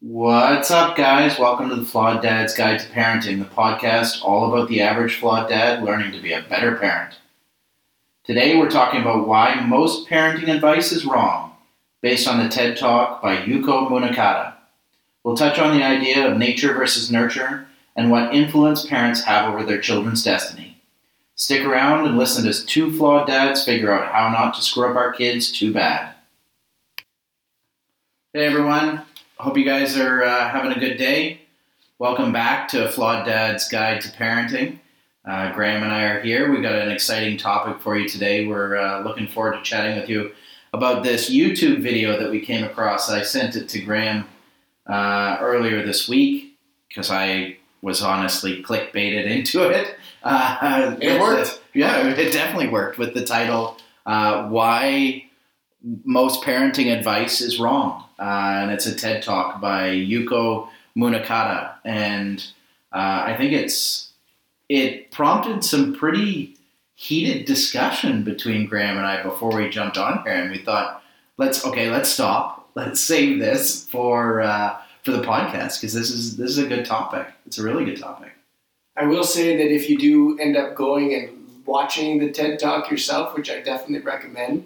What's up, guys? Welcome to the Flawed Dad's Guide to Parenting, the podcast all about the average flawed dad learning to be a better parent. Today, we're talking about why most parenting advice is wrong, based on the TED Talk by Yuko Munakata. We'll touch on the idea of nature versus nurture and what influence parents have over their children's destiny. Stick around and listen to two flawed dads figure out how not to screw up our kids too bad. Hey, everyone. Hope you guys are having a good day. Welcome back to Flawed Dad's Guide to Parenting. Graham and I are here. We've got an exciting topic for you today. We're looking forward to chatting with you about this YouTube video that we came across. I sent it to Graham earlier this week because I was honestly clickbaited into it. It worked. Yeah, it definitely worked with the title, Why Most Parenting Advice is Wrong. And it's a TED Talk by Yuko Munakata. And I think it prompted some pretty heated discussion between Graham and I before we jumped on here. And we thought, let's stop. Let's save this for the podcast because this is a good topic. It's a really good topic. I will say that if you do end up going and watching the TED Talk yourself, which I definitely recommend,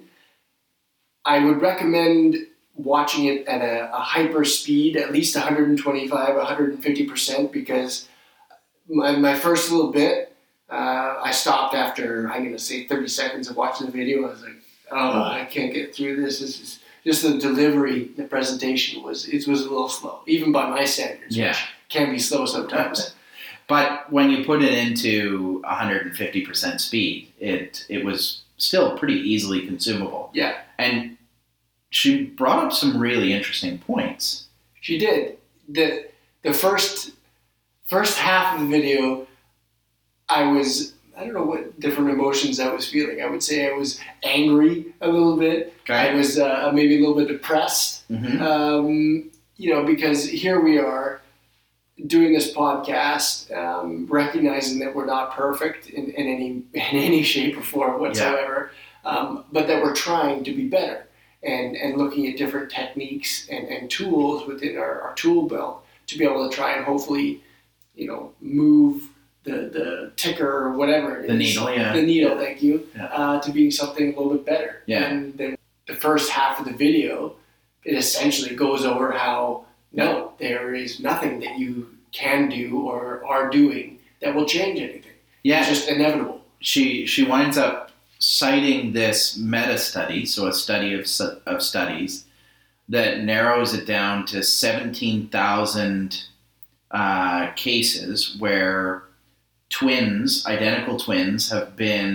I would recommend watching it at a hyper speed, at least 125, 150%, because my first little bit, I stopped after, I'm going to say 30 seconds of watching the video. I was like, I can't get through this. This is just the delivery, the presentation was a little slow, even by my standards, which can be slow sometimes. But when you put it into 150% speed, it was still pretty easily consumable. Yeah. And she brought up some really interesting points. She did. The first half of the video, I don't know what different emotions I was feeling. I would say I was angry a little bit. Okay. I was maybe a little bit depressed. Mm-hmm. Because here we are doing this podcast, recognizing that we're not perfect in any shape or form whatsoever, but that we're trying to be better. And looking at different techniques and tools within our tool belt to be able to try and hopefully, move the ticker or whatever it is. The needle, yeah. The needle, thank you, to being something a little bit better. Yeah. And then the first half of the video, it essentially goes over how, no, there is nothing that you can do or are doing that will change anything. Yeah. It's just inevitable. She winds up citing this meta-study, so a study of studies, that narrows it down to 17,000 cases where identical twins, have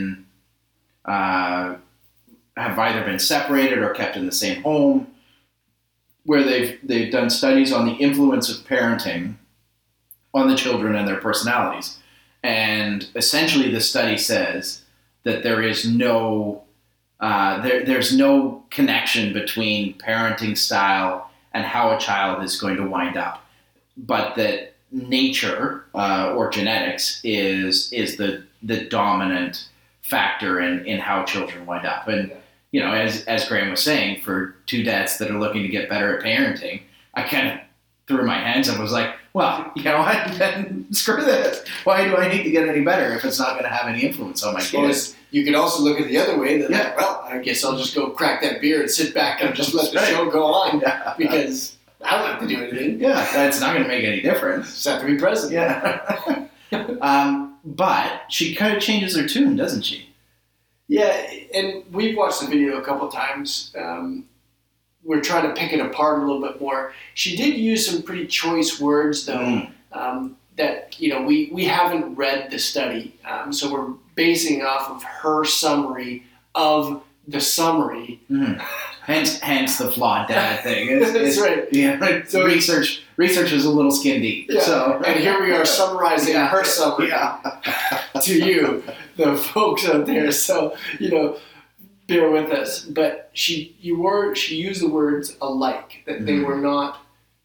either been separated or kept in the same home, where they've done studies on the influence of parenting on the children and their personalities. And essentially the study says that there is there's no connection between parenting style and how a child is going to wind up, but that nature or genetics is the dominant factor in how children wind up. And as Graham was saying, for two dads that are looking to get better at parenting, I kind of threw my hands up and was like, well, then screw this. Why do I need to get any better if it's not going to have any influence on my kids? You could also look at the other way. I guess I'll just go crack that beer and sit back and just let the show go on because I don't have to do anything. Yeah, that's not going to make any difference. Just have to be present. Yeah. But she kind of changes her tune, doesn't she? Yeah, and we've watched the video a couple times. We're trying to pick it apart a little bit more. She did use some pretty choice words, though, that, we haven't read the study. So we're basing off of her summary of the summary. Mm. Hence the flawed dad thing. That's right. Yeah, so research is a little skin deep. Yeah. So. And here we are summarizing her summary to you, the folks out there. So, bear with us. But she used the words alike, that they were not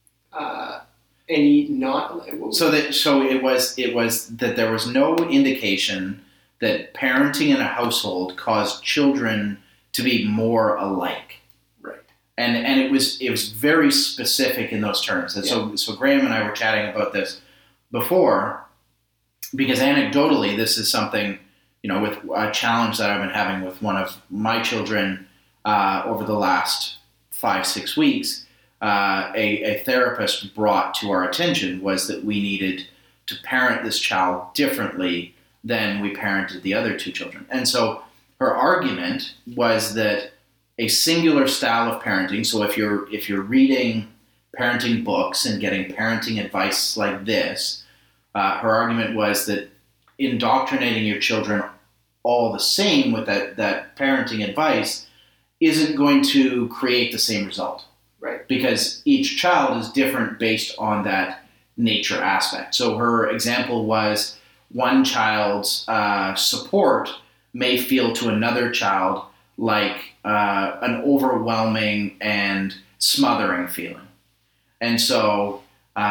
So it was that there was no indication that parenting in a household caused children to be more alike. Right. and it was very specific in those terms. And so Graham and I were chatting about this before, because anecdotally, this is something, with a challenge that I've been having with one of my children over the last 5-6 weeks. A therapist brought to our attention was that we needed to parent this child differently than we parented the other two children. And so her argument was that a singular style of parenting, so if you're reading parenting books and getting parenting advice like this, her argument was that indoctrinating your children all the same with that parenting advice isn't going to create the same result. Right. Because each child is different based on that nature aspect. So her example was one child's support may feel to another child like an overwhelming and smothering feeling. And so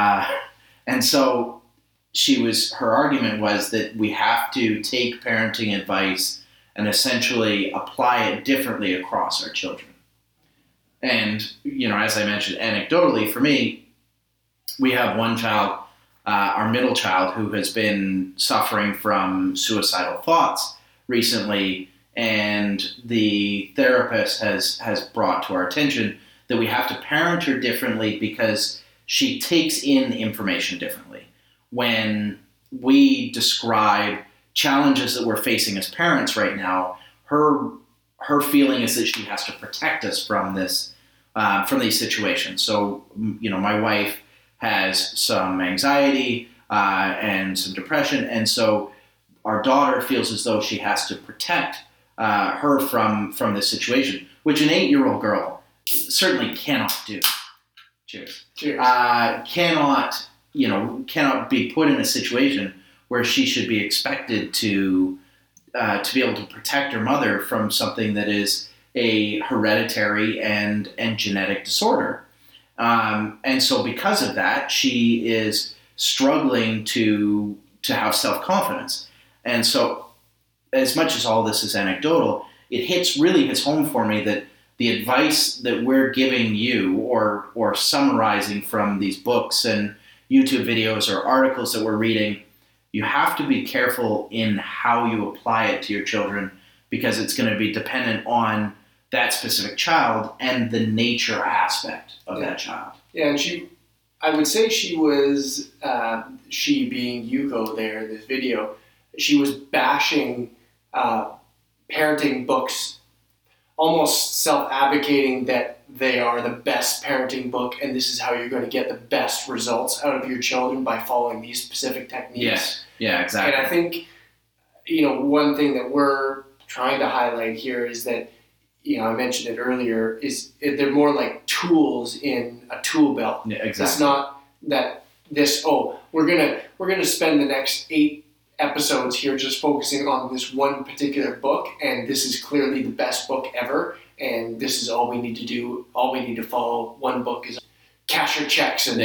her argument was that we have to take parenting advice and essentially apply it differently across our children. And, as I mentioned, anecdotally, for me, we have one child, our middle child, who has been suffering from suicidal thoughts recently, and the therapist has brought to our attention that we have to parent her differently because she takes in information differently. When we describe challenges that we're facing as parents right now, her feeling is that she has to protect us from this, from these situations. So, my wife has some anxiety and some depression, and so our daughter feels as though she has to protect her from this situation, which an 8-year-old girl certainly cannot do. Cheers. Cannot be put in a situation where she should be expected to be able to protect her mother from something that is a hereditary and genetic disorder. And so because of that, she is struggling to have self-confidence. And so as much as all this is anecdotal, it hits home for me that the advice that we're giving you or summarizing from these books and YouTube videos or articles that we're reading, you have to be careful in how you apply it to your children, because it's going to be dependent on that specific child and the nature aspect of that child. Yeah, and I would say she was, she being Yuko there in this video, she was bashing parenting books, almost self-advocating that they are the best parenting book and this is how you're going to get the best results out of your children by following these specific techniques. Yeah, exactly. And I think, one thing that we're trying to highlight here is that, I mentioned it earlier, is they're more like tools in a tool belt. Yeah, exactly. It's not that we're gonna spend the next 8 episodes here just focusing on this one particular book, and this is clearly the best book ever, and this is all we need to do. All we need to follow one book is cash your checks and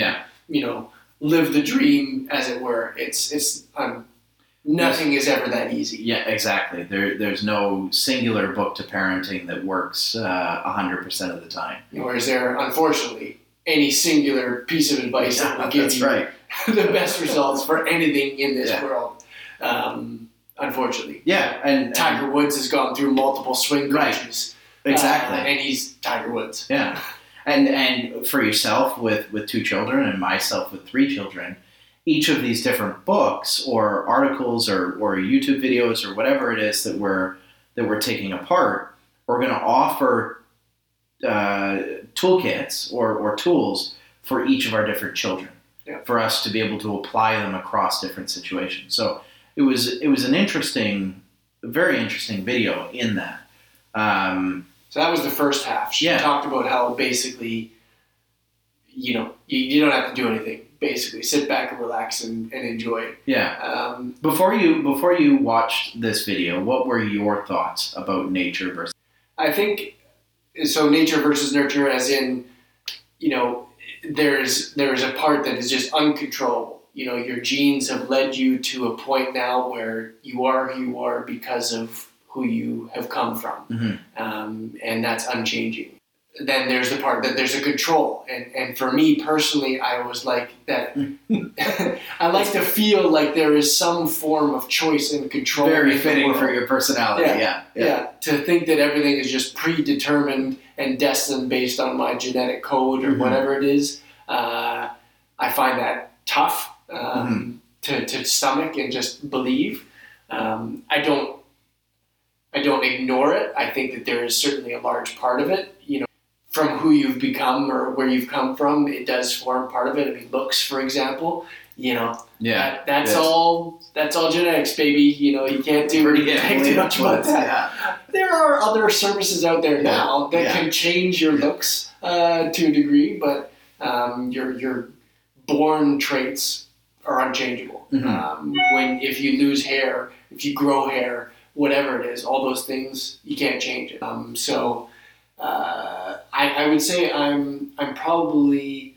live the dream, as it were. It's nothing is ever that easy. Yeah, exactly. There's no singular book to parenting that works 100% of the time. Nor is there, unfortunately, any singular piece of advice that will give you the best results for anything in this world. Unfortunately. Yeah, and Tiger Woods has gone through multiple swing coaches. Right. Exactly. And he's Tiger Woods. Yeah. And for yourself with 2 children and myself with 3 children, each of these different books or articles or YouTube videos or whatever it is that we're taking apart, we're going to offer toolkits or tools for each of our different children, for us to be able to apply them across different situations. So it was an very interesting video in that. So that was the first half. She talked about how basically, you don't have to do anything. Basically, sit back and relax and enjoy it. Yeah. Before you watched this video, what were your thoughts about nature versus? I think so. Nature versus nurture, as in, there is a part that is just uncontrollable. Your genes have led you to a point now where you are who you are because of who you have come from, and that's unchanging. then there's the part that there's a control. And for me personally, I was like that. I like to feel like there is some form of choice and control. Very fitting for your personality. Yeah. To think that everything is just predetermined and destined based on my genetic code or whatever it is, I find that tough to stomach and just believe. I don't ignore it. I think that there is certainly a large part of it. From who you've become or where you've come from, it does form part of it. I mean, looks, for example, that's all genetics, baby. You can't do too much about that. Yeah. There are other services out there now that can change your looks to a degree, but your born traits are unchangeable. If you lose hair, if you grow hair, whatever it is, all those things, you can't change it. I would say I'm probably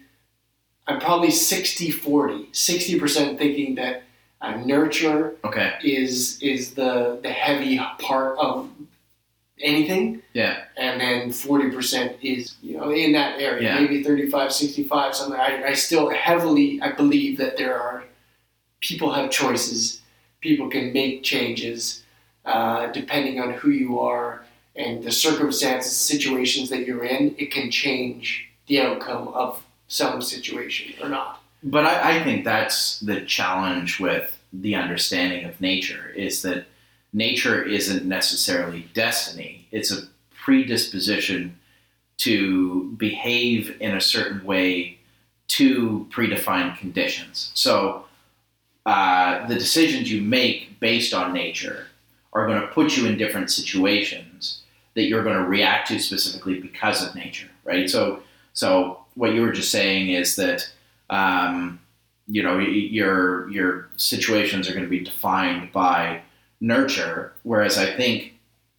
60-40, 60% thinking that nurture is the heavy part of anything. Yeah. And then 40% is, in that area, maybe 35, 65, something. I still I believe that people have choices, people can make changes, depending on who you are and the circumstances, situations that you're in. It can change the outcome of some situation or not. But I think that's the challenge with the understanding of nature, is that nature isn't necessarily destiny. It's a predisposition to behave in a certain way to predefined conditions. So the decisions you make based on nature are going to put you in different situations that you're going to react to specifically because of nature, right? So what you were just saying is that your situations are going to be defined by nurture, whereas I think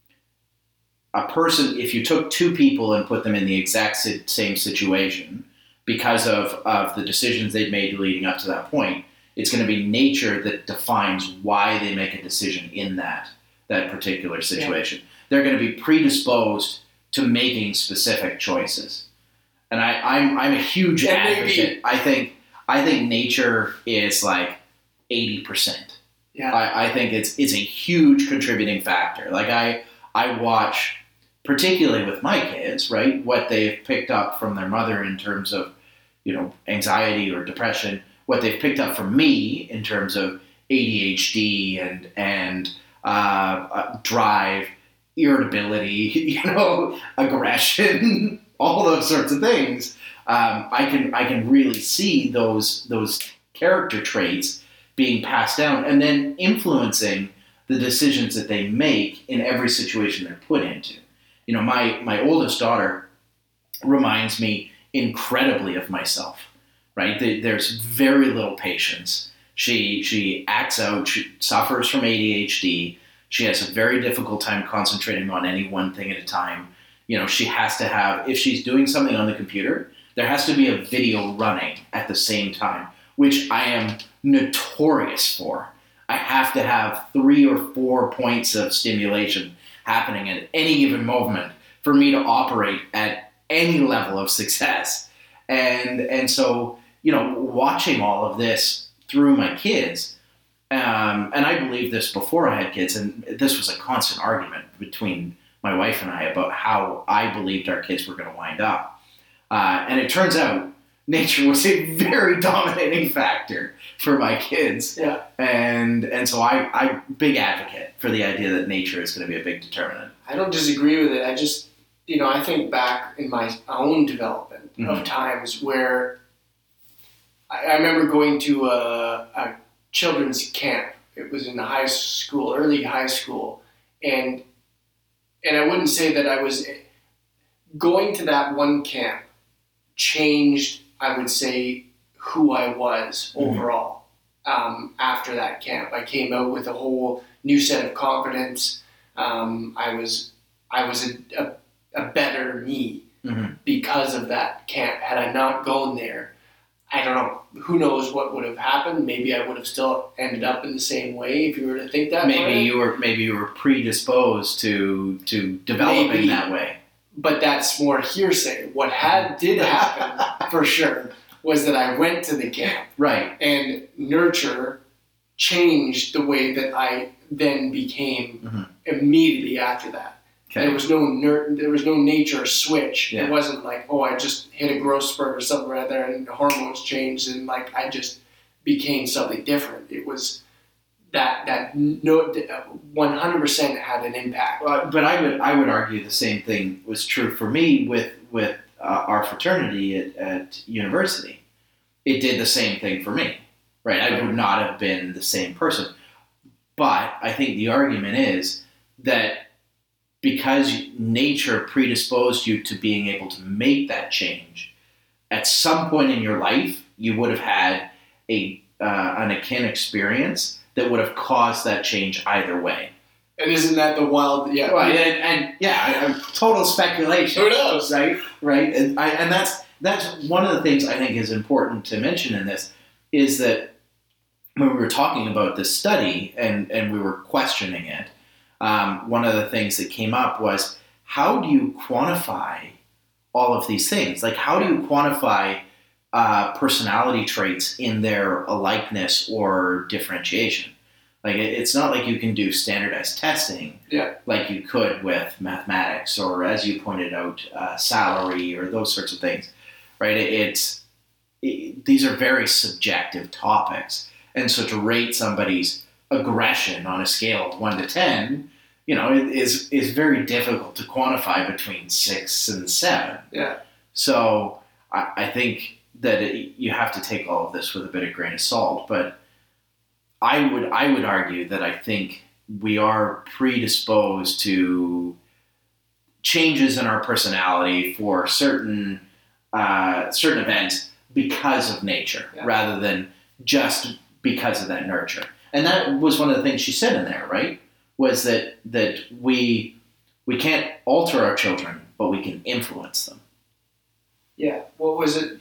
a person, if you took two people and put them in the exact same situation because of the decisions they've made leading up to that point, it's going to be nature that defines why they make a decision in that particular situation. Yeah. They're going to be predisposed to making specific choices. And I'm a huge advocate. I think nature is like 80%. Yeah. I think it's a huge contributing factor. Like I watch, particularly with my kids, right, what they've picked up from their mother in terms of, anxiety or depression, what they've picked up from me in terms of ADHD and drive, irritability, aggression, all those sorts of things. I can really see those character traits being passed down and then influencing the decisions that they make in every situation they're put into. My oldest daughter reminds me incredibly of myself, right? There's very little patience. She acts out. She suffers from ADHD. She has a very difficult time concentrating on any one thing at a time. She has to have, if she's doing something on the computer, there has to be a video running at the same time, which I am notorious for. I have to have 3 or 4 points of stimulation happening at any given moment for me to operate at any level of success. And so, watching all of this through my kids, and I believed this before I had kids, and this was a constant argument between my wife and I about how I believed our kids were going to wind up. And it turns out nature was a very dominating factor for my kids. Yeah. And so I'm big advocate for the idea that nature is going to be a big determinant. I don't disagree with it. I just, I think back in my own development of times where I remember going to a children's camp. It was in the high school, early high school. And I wouldn't say that I was going to that one camp changed, I would say, who I was overall. After that camp, I came out with a whole new set of confidence. I was a better me because of that camp. Had I not gone there, I don't know. Who knows what would have happened? Maybe I would have still ended up in the same way if you were to think that way. Maybe you were predisposed to developing that way. but that's more hearsay. What did happen for sure was that I went to the camp, right, and nurture changed the way that I then became immediately after that. Okay. There was no nature switch. Yeah. It wasn't like, oh, I just hit a growth spurt or something right there, and the hormones changed, and like I just became something different. It was that no 100% had an impact. But I would argue the same thing was true for me with our fraternity at university. It did the same thing for me, right? I would not have been the same person. But I think the argument is that because nature predisposed you to being able to make that change, at some point in your life, you would have had an akin experience that would have caused that change either way. And isn't that the wild? Yeah, right. And total speculation. Who knows, right? And that's one of the things I think is important to mention in this is that when we were talking about this study and we were questioning it, one of the things that came up was, how do you quantify all of these things? Like, how do you quantify personality traits in their alikeness or differentiation? Like, it's not like you can do standardized testing like you could with mathematics or, as you pointed out, salary or those sorts of things, right? These are very subjective topics. And so to rate somebody's aggression on a scale of 1 to 10, is very difficult to quantify between 6 and 7. Yeah. So I think that you have to take all of this with a bit of grain of salt. But I would argue that I think we are predisposed to changes in our personality for certain events because of nature, rather than just because of that nurture. And that was one of the things she said in there, right? Was that we can't alter our children, but we can influence them. Yeah. What was it?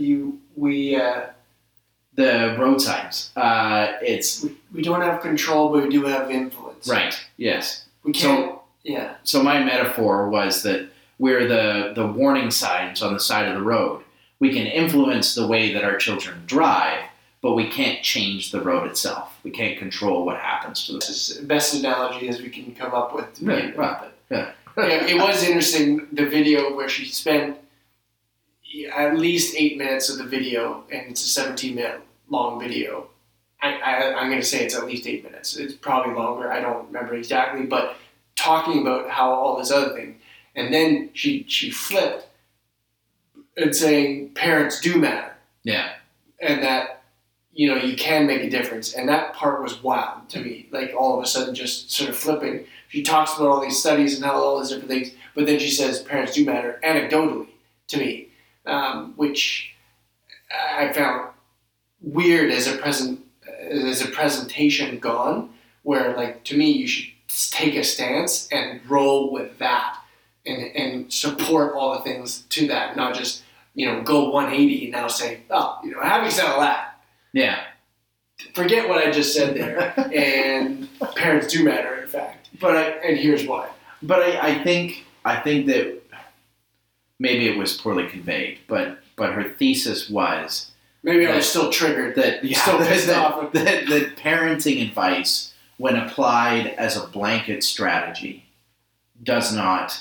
The road signs. We don't have control, but we do have influence. Right. Yes. We can't. So my metaphor was that we're the warning signs on the side of the road. We can influence the way that our children drive, but we can't change the road itself. We can't control what happens to the road. This is the best analogy as we can come up with. Yeah. It was interesting, the video where she spent at least 8 minutes of the video, and it's a 17-minute long video. I'm going to say it's at least 8 minutes. It's probably longer. I don't remember exactly, but talking about how all this other thing. And then she flipped and saying parents do matter. Yeah. And that, you can make a difference. And that part was wild to me. Like, all of a sudden, just sort of flipping. She talks about all these studies and how all these different things, but then she says parents do matter anecdotally to me, which I found weird as a presentation gone, where, like, to me, you should take a stance and roll with that and support all the things to that, not just, go 180 and now say, having said all that, yeah, forget what I just said there, and parents do matter, in fact. And here's why. But I think that maybe it was poorly conveyed, but her thesis was maybe I was still triggered. Still pissed off. That parenting advice, when applied as a blanket strategy, does not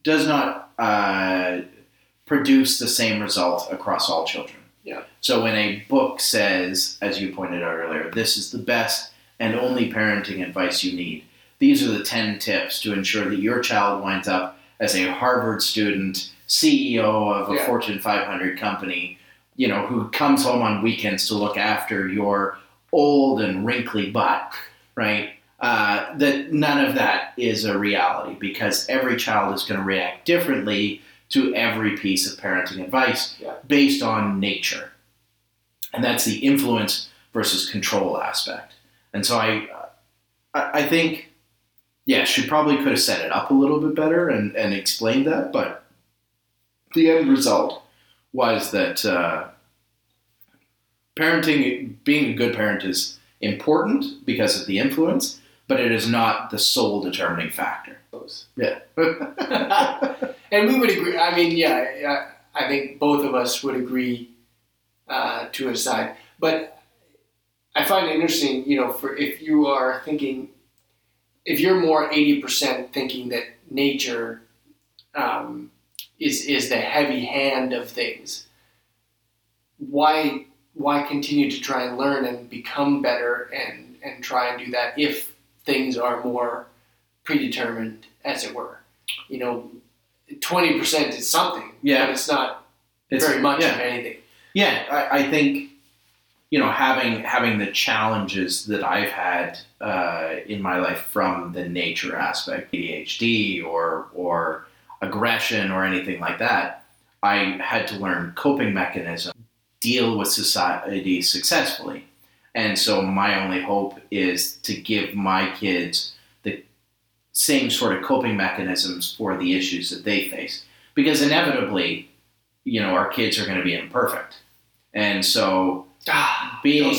produce the same result across all children. Yeah. So when a book says, as you pointed out earlier, this is the best and only parenting advice you need, these are the 10 tips to ensure that your child winds up as a Harvard student, CEO of a Fortune 500 company, who comes home on weekends to look after your old and wrinkly butt, right? That none of that is a reality, because every child is going to react differently to every piece of parenting advice based on nature. And that's the influence versus control aspect. And so I think, she probably could have set it up a little bit better and explained that, but the end result was that being a good parent is important because of the influence, but it is not the sole determining factor. goes. Yeah. And we would agree. I mean, yeah, I think both of us would agree to a side. But I find it interesting, for if you are thinking, if you're more 80% thinking that nature is the heavy hand of things, why continue to try and learn and become better and try and do that if things are more predetermined, as it were? 20% is something, but it's not very much of anything. Yeah, I think, having the challenges that I've had in my life from the nature aspect, ADHD or aggression or anything like that, I had to learn coping mechanisms, deal with society successfully. And so my only hope is to give my kids the same sort of coping mechanisms for the issues that they face. Because inevitably, our kids are going to be imperfect. And so being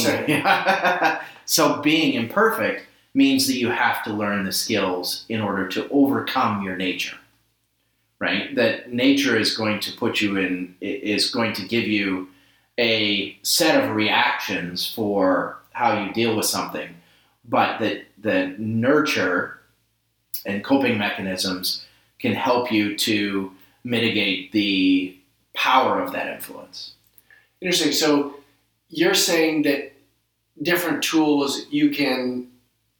imperfect means that you have to learn the skills in order to overcome your nature. Right? That nature is going to is going to give you a set of reactions for how you deal with something, but that the nurture and coping mechanisms can help you to mitigate the power of that influence. Interesting. So you're saying that different tools you can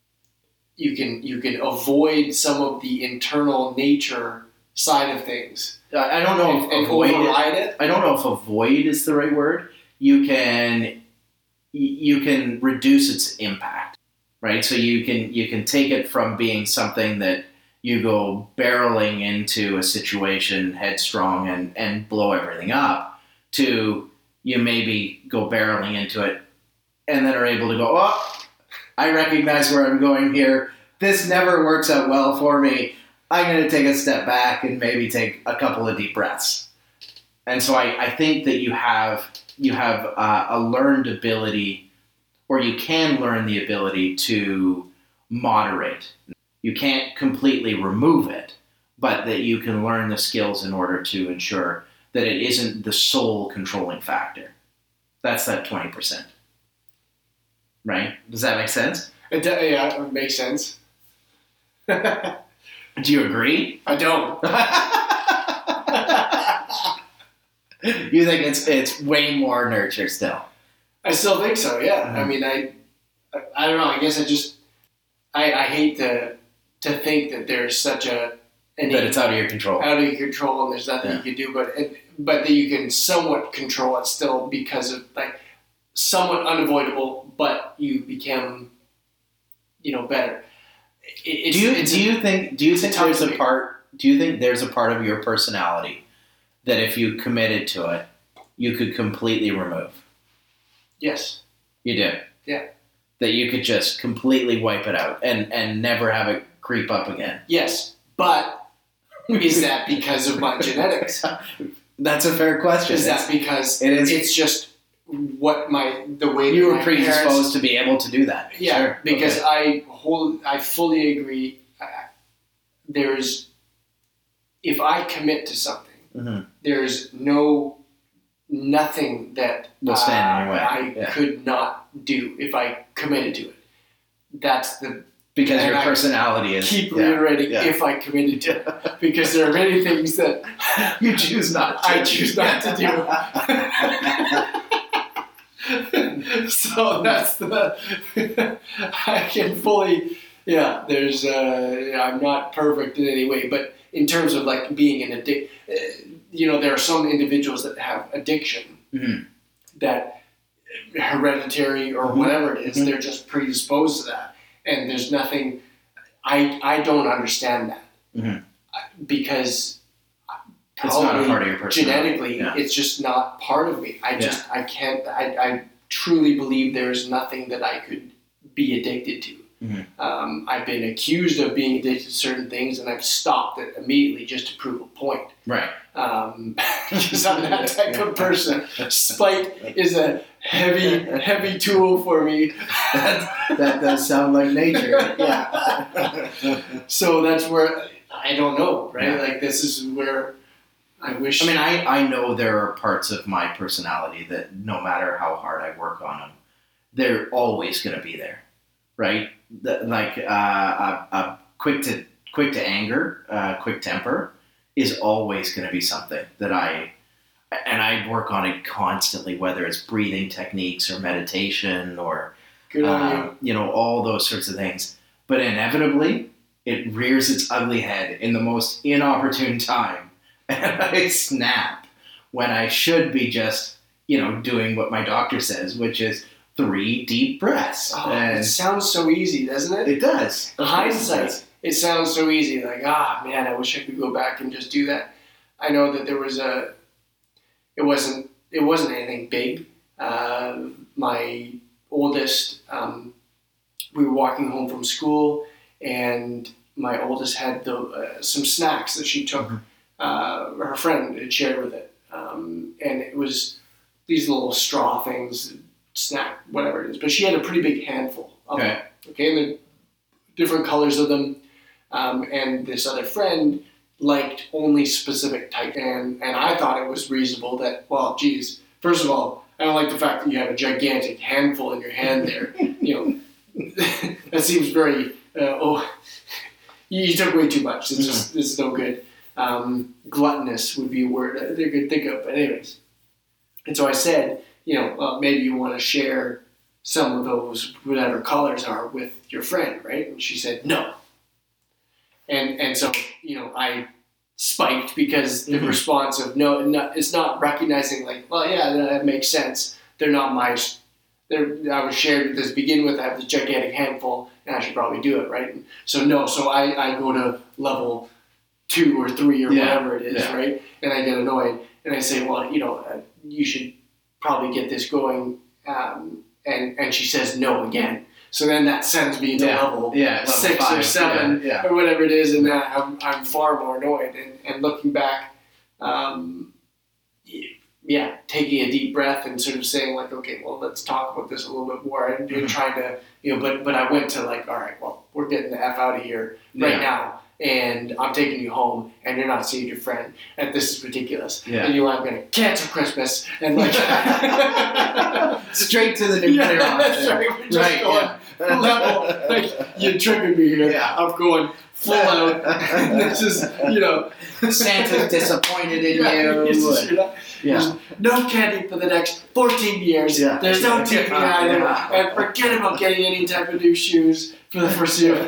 avoid some of the internal nature side of things. I don't know if avoid it. I don't know if avoid is the right word. You can reduce its impact, right? So you can take it from being something that you go barreling into a situation headstrong and blow everything up, to you maybe go barreling into it and then are able to go, oh, I recognize where I'm going here. This never works out well for me. I'm going to take a step back and maybe take a couple of deep breaths. And so I think that you have a learned ability, or you can learn the ability to moderate. You can't completely remove it, but that you can learn the skills in order to ensure that it isn't the sole controlling factor. That's that 20%. Right? Does that make sense? It makes sense. Do you agree? I don't. You think it's way more nurture still? I still think so, yeah. Mm-hmm. I mean, I don't know. I guess I hate to think that there's such that it's out of your control. Out of your control, and there's nothing you can do, but that you can somewhat control it still, because of somewhat unavoidable, but you become, better. Do you think there's a part of your personality that if you committed to it, you could completely remove? Yes. You do? Yeah. That you could just completely wipe it out and never have it creep up again? Yes, but is that because of my genetics? That's a fair question. Is that because it's just the way you were predisposed to be able to do that? Yeah, sure. Because okay. I fully agree. If I commit to something, mm-hmm. there's nothing that will stand in your way. I could not do if I committed to it. That's because your personality is. Keep reiterating if I committed to it, because there are many things that you choose not to. I choose not to do. So that's I can fully. Yeah, there's. I'm not perfect in any way, but in terms of being an addict, there are some individuals that have addiction, mm-hmm. that hereditary or mm-hmm. whatever it is, mm-hmm. they're just predisposed to that, and there's nothing. I don't understand that, mm-hmm. because it's not a part of your personality. Genetically, it's just not part of me. I can't. I truly believe there's nothing that I could be addicted to. Mm-hmm. I've been accused of being addicted to certain things, and I've stopped it immediately just to prove a point. Right. Because I'm that type of person. Spite is a heavy tool for me. That does sound like nature. Yeah. So that's where I don't know, right? Yeah. Like this is where I wish. I mean, I know there are parts of my personality that no matter how hard I work on them, they're always going to be there, right? A quick to anger, quick temper is always going to be something that I work on it constantly, whether it's breathing techniques or meditation or Good on you. All those sorts of things. But inevitably, it rears its ugly head in the most inopportune time, and I snap when I should be just doing what my doctor says, which is 3 deep breaths. Oh, and it sounds so easy, doesn't it? it does. In hindsight, it sounds so easy. Like, man, I wish I could go back and just do that. I know that there was it wasn't anything big. My oldest, we were walking home from school, and my oldest had some snacks that she took. Her friend had shared with it, and it was these little straw things, snack, whatever it is. But she had a pretty big handful of them. Okay, and they're different colors of them. And this other friend liked only specific type, and I thought it was reasonable that, well, geez, first of all, I don't like the fact that you have a gigantic handful in your hand there. That seems very, you took way too much. This is no good. Gluttonous would be a word they could think of, but anyways. And so I said, maybe you want to share some of those, whatever colors are, with your friend, right? And she said, no. And so, I spiked because the response of no, it's not recognizing like, well, yeah, that makes sense. They're not I was shared to begin with. I have this gigantic handful, and I should probably do it, right? And so no, I go to level 2 or 3 or whatever it is, right? And I get annoyed, and I say, well, you should probably get this going. And she says no again. So then that sends me to level 6 5, or 7 or whatever it is, and that I'm far more annoyed. And looking back, taking a deep breath and sort of saying like, okay, well, let's talk about this a little bit more, and trying to, but I went to like, all right, well, we're getting the F out of here right now. And I'm taking you home, and you're not seeing your friend, and this is ridiculous. Yeah. And I'm going to cancel Christmas, and like straight to the nuclear option. We're just going level. Like, you triggered me here. Yeah. I'm going full out. And this is, Santa's disappointed in you. There's no candy for the next 14 years. Yeah. There's no TV either, and forget about getting any type of new shoes for the foreseeable.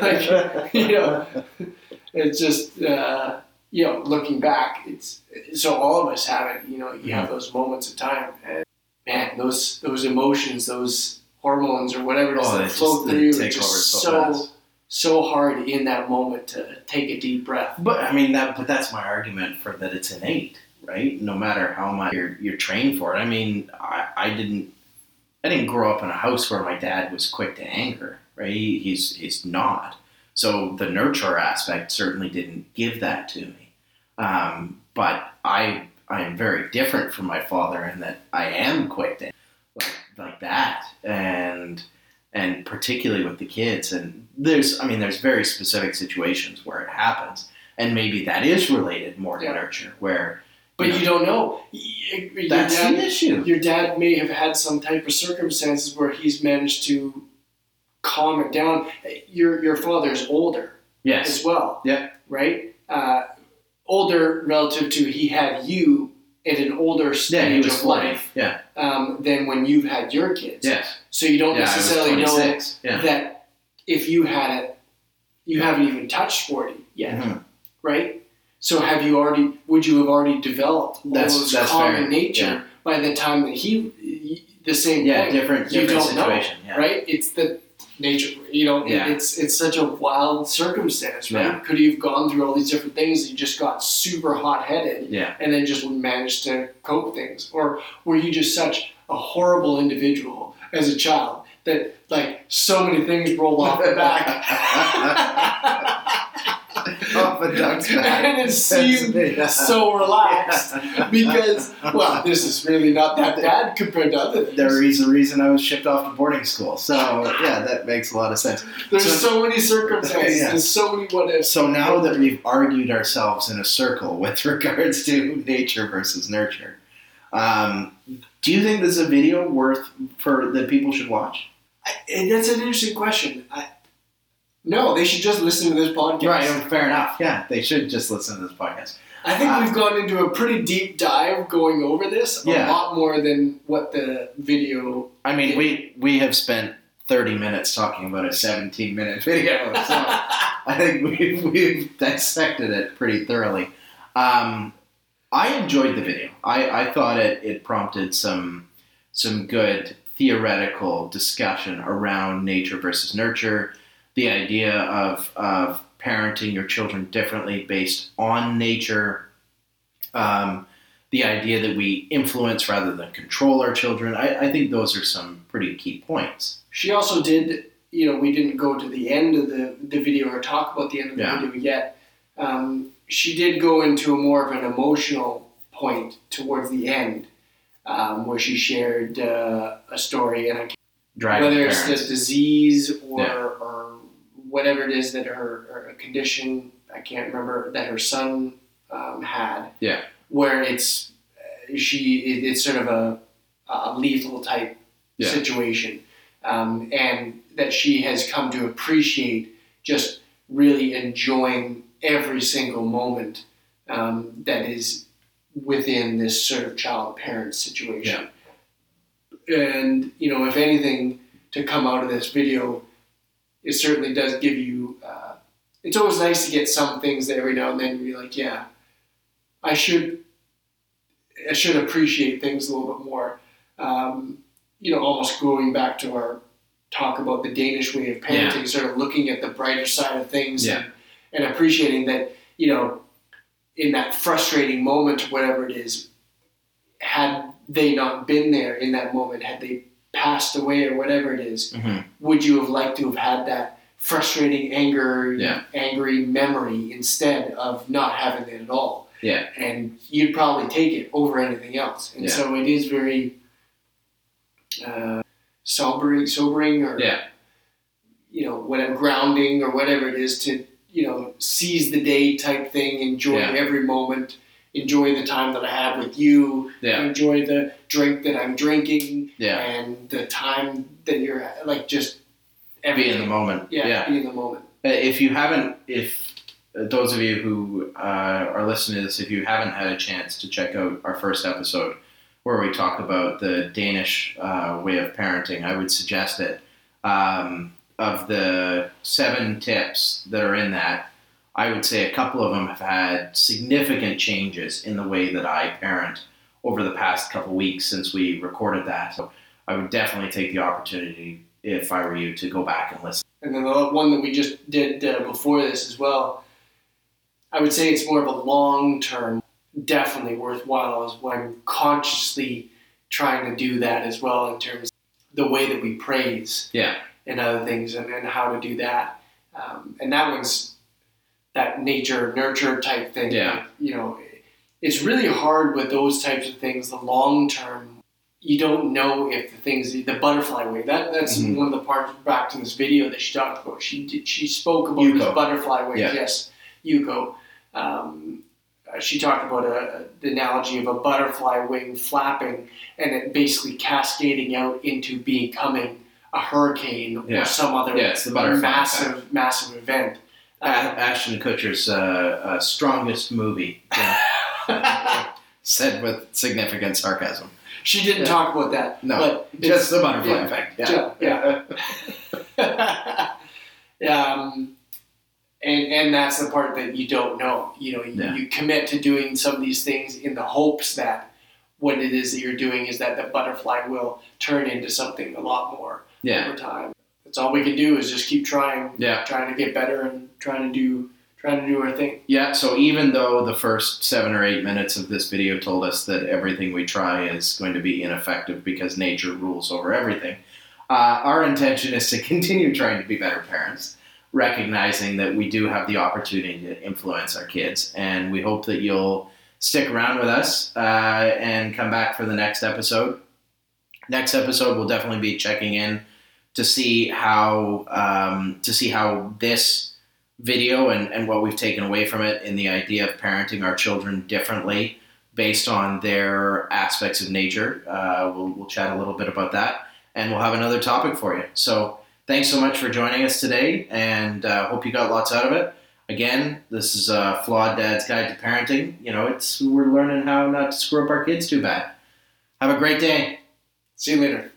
It's just, looking back, it's so all of us have it. You have those moments of time, and man, those emotions, those hormones or whatever it is that flow through, it's just so hard in that moment to take a deep breath. But I mean but that's my argument for that it's innate, right? No matter how much you're trained for it. I mean, I didn't grow up in a house where my dad was quick to anger, right? He's not. So the nurture aspect certainly didn't give that to me. But I am very different from my father in that I am quick to like that, and particularly with the kids. And there's very specific situations where it happens, and maybe that is related more to nurture, where. But you don't know. That's the issue. Your dad may have had some type of circumstances where he's managed to calm it down. Your father's older, as well. Yeah. Right. Older relative to he had you at an older stage of life. Yeah. Than when you've had your kids. Yes. So you don't necessarily know Yeah. that if you had it, you haven't even touched 40 yet, right? So would you have already developed those calm in nature by the time that the same thing? Different situation. Know, right? It's the nature, it's such a wild circumstance, right? Yeah. Could you have gone through all these different things and you just got super hot-headed and then just managed to cope things? Or were you just such a horrible individual as a child that like so many things rolled off the back off a duck's back. And it seemed so relaxed because, well, this is really not that bad compared to other things. There is a reason I was shipped off to boarding school. So, yeah, that makes a lot of sense. There's so many circumstances. Yeah. There's so many what ifs. So now that we've argued ourselves in a circle with regards to nature versus nurture, do you think this is a video that people should watch? That's an interesting question. No, they should just listen to this podcast. Right, fair enough. Yeah, they should just listen to this podcast. I think we've gone into a pretty deep dive going over this, a lot more than what the video... I mean, we have spent 30 minutes talking about a 17-minute video, so I think we've dissected it pretty thoroughly. I enjoyed the video. I thought it prompted some good theoretical discussion around nature versus nurture, the idea of parenting your children differently based on nature, the idea that we influence rather than control our children. I think those are some pretty key points. She also did, we didn't go to the end of the video or talk about the end of the video yet. She did go into more of an emotional point towards the end, where she shared a story, and whether it's the disease or whatever it is that her condition, I can't remember, that her son had. Yeah. Where it's sort of a lethal type situation, and that she has come to appreciate just really enjoying every single moment that is within this sort of child-parent situation. Yeah. And, if anything to come out of this video, it certainly does give you, it's always nice to get some things that every now and then you're like, yeah, I should appreciate things a little bit more. Almost going back to our talk about the Danish way of parenting, sort of looking at the brighter side of things and appreciating that, in that frustrating moment, whatever it is, had they not been there in that moment, had they passed away or whatever it is, would you have liked to have had that frustrating angry memory instead of not having it at all? Yeah. And you'd probably take it over anything else. And so it is very sobering or, whatever, grounding or whatever it is to, seize the day type thing, enjoy every moment, enjoy the time that I have with you, enjoy the drink that I'm drinking, and the time that you're, just everything. Be in the moment. Be in the moment. If those of you who are listening to this, if you haven't had a chance to check out our first episode where we talk about the Danish way of parenting, I would suggest it. Of the 7 tips that are in that, I would say a couple of them have had significant changes in the way that I parent over the past couple weeks since we recorded that. So I would definitely take the opportunity, if I were you, to go back and listen. And then the one that we just did before this as well, I would say it's more of a long-term, definitely worthwhile, is when I'm consciously trying to do that as well in terms of the way that we praise. And other things, and how to do that. And that one's that nature, nurture type thing. It's really hard with those types of things, the long term. You don't know if the butterfly way, that's one of the parts back to this video that she talked about. She spoke about Yuko. this butterfly way. Yes, Yuko. She talked about the analogy of a butterfly wing flapping and it basically cascading out into becoming a hurricane or some other massive event. Ashton Kutcher's strongest movie, said with significant sarcasm. She didn't talk about that. No, but just the butterfly effect. And that's the part that you don't know. You commit to doing some of these things in the hopes that what it is that you're doing is that the butterfly will turn into something a lot more over time. That's all we can do is just keep trying, trying to get better and trying to do our thing. Yeah, so even though the first 7 or 8 minutes of this video told us that everything we try is going to be ineffective because nature rules over everything, our intention is to continue trying to be better parents. recognizing that we do have the opportunity to influence our kids. And we hope that you'll stick around with us and come back for the next episode. Next episode, we'll definitely be checking in to see how this video and what we've taken away from it in the idea of parenting our children differently based on their aspects of nature. We'll chat a little bit about that, and we'll have another topic for you. So thanks so much for joining us today, and hope you got lots out of it. Again, this is a Flawed Dad's Guide to Parenting. We're learning how not to screw up our kids too bad. Have a great day. See you later.